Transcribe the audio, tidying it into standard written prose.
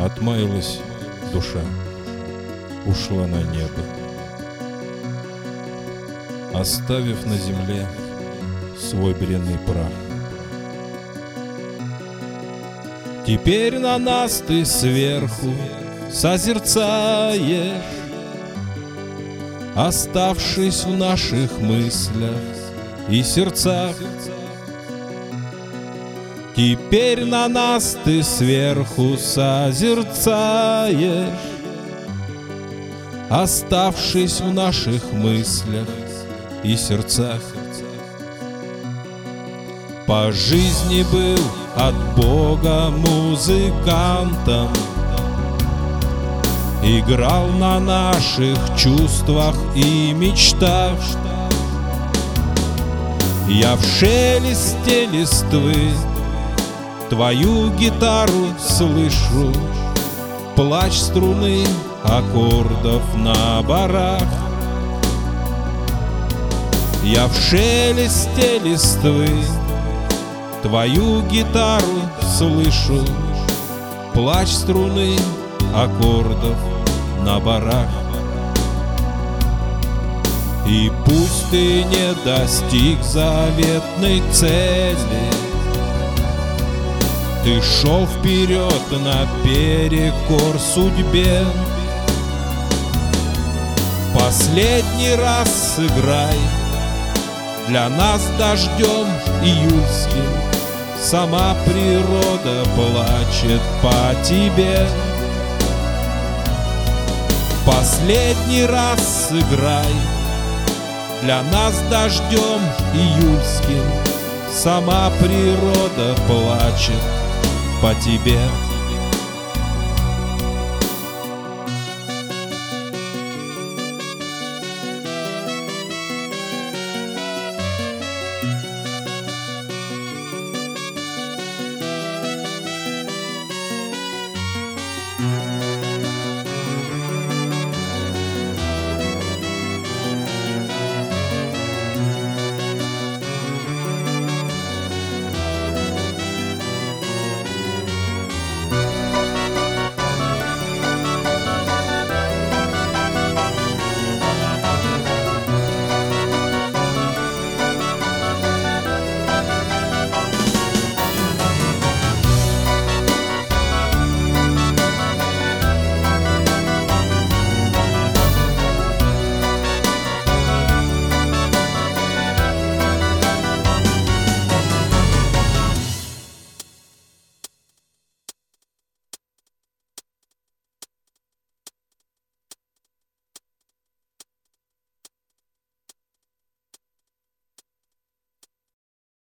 Отмаялась душа, ушла на небо, оставив на земле свой бренный прах. Теперь на нас ты сверху созерцаешь, оставшись в наших мыслях и сердцах. Теперь на нас ты сверху созерцаешь, оставшись в наших мыслях и сердцах. По жизни был от Бога музыкантом, играл на наших чувствах и мечтах. Я в шелесте листвы твою гитару слышу, плач струны аккордов на барах. Я в шелесте листвы твою гитару слышу, плач струны аккордов на барах. И пусть ты не достиг заветной цели, ты шел вперед наперекор судьбе. Последний раз сыграй для нас дождем июльским, сама природа плачет по тебе. Последний раз сыграй для нас дождем июльским, сама природа плачет по тебе.